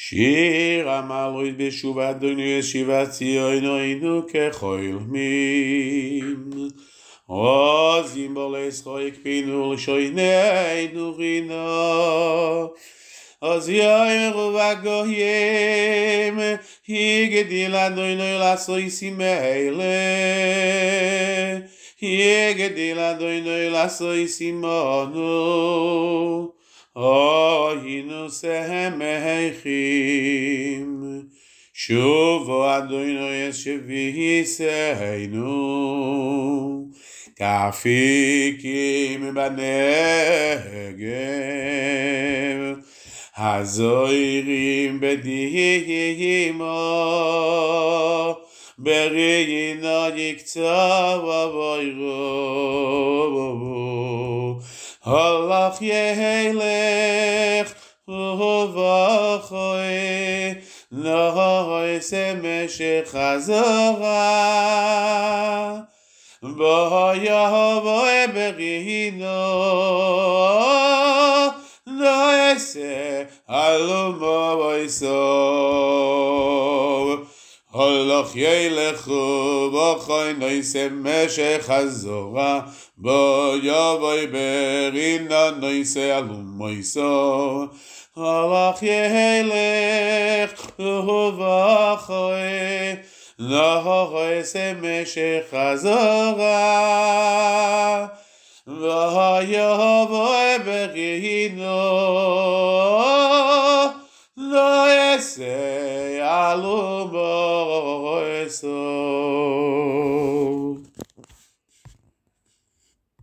שיר המעלות בשובת דונו ישיבת ציון היינו כחולמים עוזים בו לשחוק פינו לשויננו רינו אז יאמרו בגויים הגדיל אדוני לעשויסים האלה הגדיל אדוני לעשויסים אנו היינו שמחים שובו אדוני ישביענו כאפיקים בנגב הזוירים בדימו ברינה יקצה ובוירו הלך ילך ובחוי נעשה משך חזרה בויבוא ברינו נעשה אלומו ויסוב הלך ילך ובחוי נעשה משך חזרה בויבוא ברינו נעשה אלומו ויסוב הלך ילך ובחוי נעשה משך חזרה ויבוא ברינו נעשה אלומו ויסוב